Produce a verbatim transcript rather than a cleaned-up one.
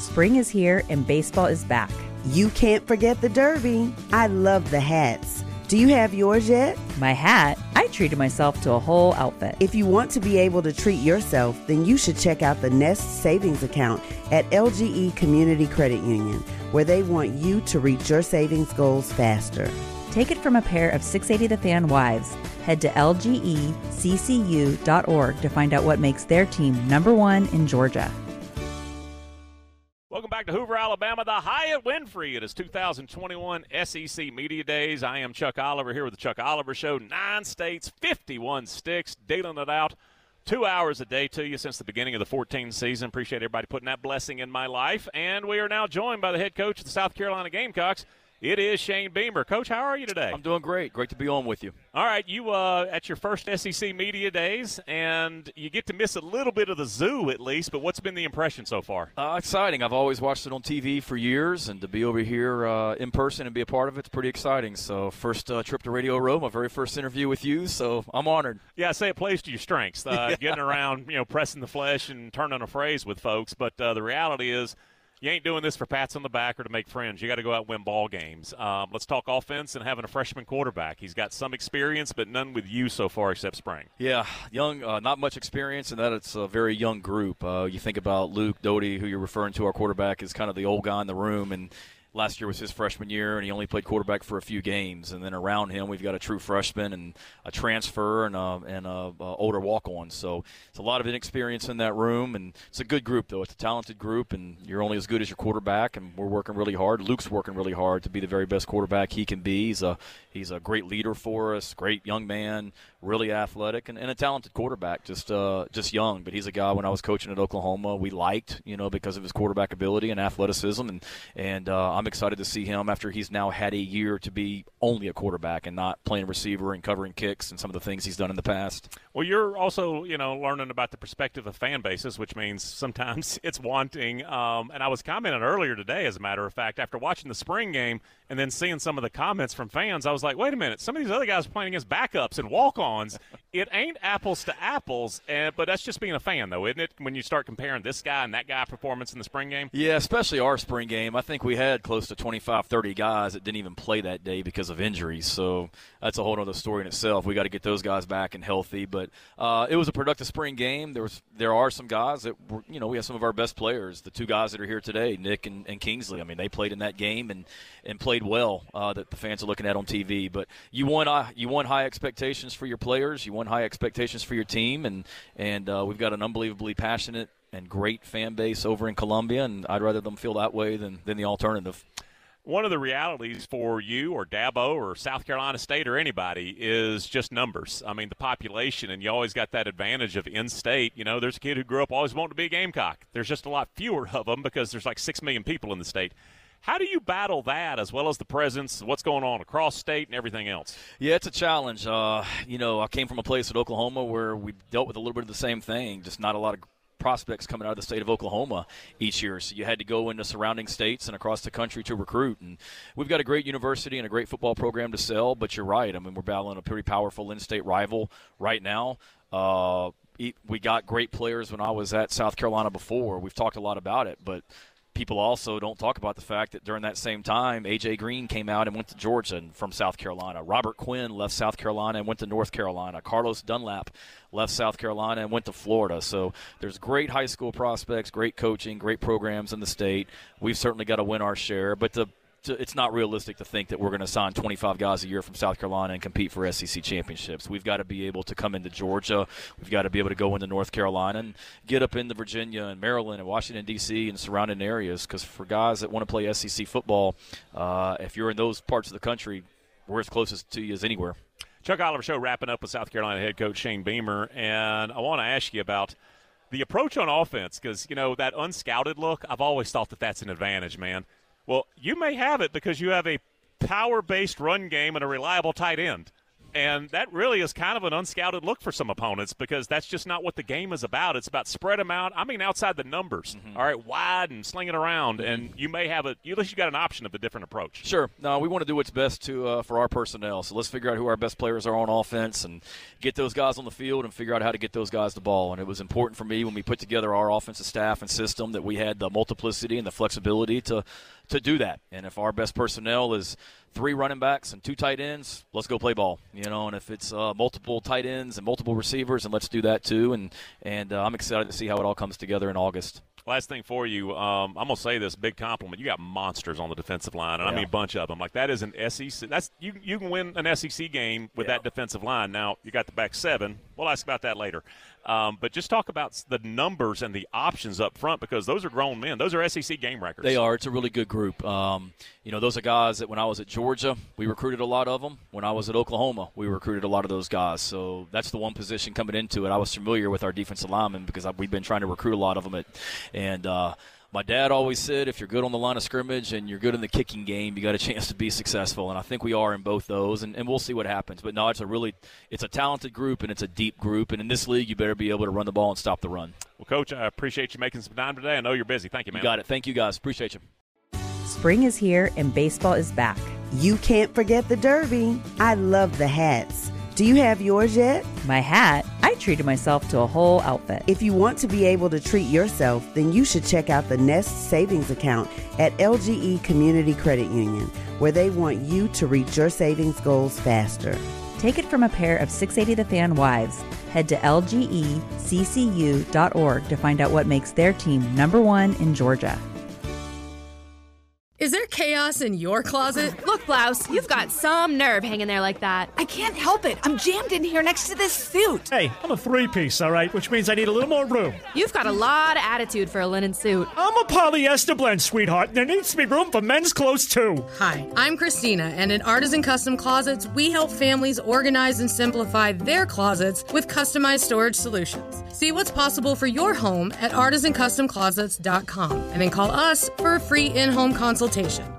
Spring is here and baseball is back. You can't forget the Derby. I love the hats. Do you have yours yet? My hat? I treated myself to a whole outfit. If you want to be able to treat yourself, then you should check out the Nest Savings Account at L G E Community Credit Union, where they want you to reach your savings goals faster. Take it from a pair of six eighty The Fan wives. Head to L G E C C U dot org to find out what makes their team number one in Georgia. Welcome back to Hoover, Alabama, the Hyatt Winfrey. It is two thousand twenty-one S E C Media Days. I am Chuck Oliver here with the Chuck Oliver Show. Nine states, fifty-one sticks, dealing it out two hours a day to you since the beginning of the fourteenth season. Appreciate everybody putting that blessing in my life. And we are now joined by the head coach of the South Carolina Gamecocks. It is Shane Beamer. Coach, how are you today? I'm doing great. Great to be on with you. All right, you uh, at your first S E C Media Days, and you get to miss a little bit of the zoo at least, but what's been the impression so far? Uh, exciting. I've always watched it on T V for years, and to be over here uh, in person and be a part of it is pretty exciting. So first uh, trip to Radio Row, my very first interview with you, so I'm honored. Yeah, I say it plays to your strengths, uh, yeah. getting around, you know, pressing the flesh and turning a phrase with folks, but uh, the reality is, you ain't doing this for pats on the back or to make friends. You got to go out and win ball games. Um, let's talk offense and having a freshman quarterback. He's got some experience, but none with you so far except spring. Yeah, young, uh, not much experience, and that it's a very young group. Uh, you think about Luke Doty, who you're referring to, our quarterback, is kind of the old guy in the room, and last year was his freshman year, and he only played quarterback for a few games. And then around him, we've got a true freshman and a transfer and a, and a, a older walk-on. So it's a lot of inexperience in that room, and it's a good group, though. It's a talented group, and you're only as good as your quarterback, and we're working really hard. Luke's working really hard to be the very best quarterback he can be. He's a he's a great leader for us, great young man, really athletic, and, and a talented quarterback, just uh, just young. But he's a guy when I was coaching at Oklahoma we liked, you know, because of his quarterback ability and athleticism, and, and uh, I'm I'm excited to see him after he's now had a year to be only a quarterback and not playing receiver and covering kicks and some of the things he's done in the past. Well, you're also, you know, learning about the perspective of fan bases, which means sometimes it's wanting. Um, and I was commenting earlier today, as a matter of fact, after watching the spring game and then seeing some of the comments from fans, I was like, wait a minute, some of these other guys are playing against backups and walk-ons. It ain't apples to apples, and, but that's just being a fan, though, isn't it, when you start comparing this guy and that guy performance in the spring game? Yeah, especially our spring game. I think we had close to twenty-five, thirty guys that didn't even play that day because of injuries. So that's a whole other story in itself. We got to get those guys back and healthy. But uh, it was a productive spring game. There was there are some guys that were, you know, we have some of our best players. The two guys that are here today, Nick and, and Kingsley. I mean, they played in that game and, and played well uh, that the fans are looking at on T V. But you want uh, you want high expectations for your players. You want high expectations for your team. And, and uh, we've got an unbelievably passionate and great fan base over in Columbia, and I'd rather them feel that way than, than the alternative. One of the realities for you or Dabo or South Carolina State or anybody is just numbers. I mean, the population, and you always got that advantage of in-state. You know, there's a kid who grew up always wanting to be a Gamecock. There's just a lot fewer of them because there's like six million people in the state. How do you battle that as well as the presence, what's going on across state and everything else? Yeah, it's a challenge. Uh, you know, I came from a place at Oklahoma where we dealt with a little bit of the same thing, just not a lot of prospects coming out of the state of Oklahoma each year. So you had to go into surrounding states and across the country to recruit. And we've got a great university and a great football program to sell, but you're right. I mean, we're battling a pretty powerful in-state rival right now. Uh, we got great players when I was at South Carolina before. We've talked a lot about it, but people also don't talk about the fact that during that same time, A J Green came out and went to Georgia and from South Carolina. Robert Quinn left South Carolina and went to North Carolina. Carlos Dunlap left South Carolina and went to Florida. So there's great high school prospects, great coaching, great programs in the state. We've certainly got to win our share, but the it's not realistic to think that we're going to sign twenty-five guys a year from South Carolina and compete for S E C championships. We've got to be able to come into Georgia. We've got to be able to go into North Carolina and get up into Virginia and Maryland and Washington, D C and surrounding areas, because for guys that want to play S E C football, uh, if you're in those parts of the country, we're as closest to you as anywhere. Chuck Oliver Show wrapping up with South Carolina head coach Shane Beamer, and I want to ask you about the approach on offense because, you know, that unscouted look, I've always thought that that's an advantage, man. Well, you may have it because you have a power-based run game and a reliable tight end. And that really is kind of an unscouted look for some opponents because that's just not what the game is about. It's about spread them out. I mean, outside the numbers, mm-hmm. all right, wide and sling it around. And you may have a, at least you got an option of a different approach. Sure. No, we want to do what's best to uh, for our personnel. So let's figure out who our best players are on offense and get those guys on the field and figure out how to get those guys the ball. And it was important for me when we put together our offensive staff and system that we had the multiplicity and the flexibility to to do that. And if our best personnel is three running backs and two tight ends, let's go play ball. You know, and if it's uh, multiple tight ends and multiple receivers, and let's do that too. And and uh, I'm excited to see how it all comes together in August. Last thing for you, um, I'm gonna say this big compliment. You got monsters on the defensive line, and yeah. I mean a bunch of them. Like that is an S E C. That's you. You can win an S E C game with yeah. that defensive line. Now you got the back seven. We'll ask about that later. Um, but just talk about the numbers and the options up front because those are grown men. Those are S E C game records. They are. It's a really good group. Um, you know, those are guys that when I was at Georgia, we recruited a lot of them. When I was at Oklahoma, we recruited a lot of those guys. So that's the one position coming into it. I was familiar with our defensive linemen because I, we've been trying to recruit a lot of them. At, and uh, my dad always said if you're good on the line of scrimmage and you're good in the kicking game, you got a chance to be successful. And I think we are in both those, and, and we'll see what happens. But, no, it's a really – it's a talented group and it's a deep group. And in this league, you better be able to run the ball and stop the run. Well, Coach, I appreciate you making some time today. I know you're busy. Thank you, man. You got it. Thank you, guys. Appreciate you. Spring is here and baseball is back. You can't forget the Derby. I love the hats. Do you have yours yet? My hat? I treated myself to a whole outfit. If you want to be able to treat yourself, then you should check out the Nest Savings Account at L G E Community Credit Union, where they want you to reach your savings goals faster. Take it from a pair of six eighty The Fan wives. Head to L G E C C U dot org to find out what makes their team number one in Georgia. Is there chaos in your closet? Look, Blouse, you've got some nerve hanging there like that. I can't help it. I'm jammed in here next to this suit. Hey, I'm a three-piece, all right, which means I need a little more room. You've got a lot of attitude for a linen suit. I'm a polyester blend, sweetheart, and there needs to be room for men's clothes, too. Hi, I'm Christina, and at Artisan Custom Closets, we help families organize and simplify their closets with customized storage solutions. See what's possible for your home at artisan custom closets dot com, and then call us for a free in-home consultation.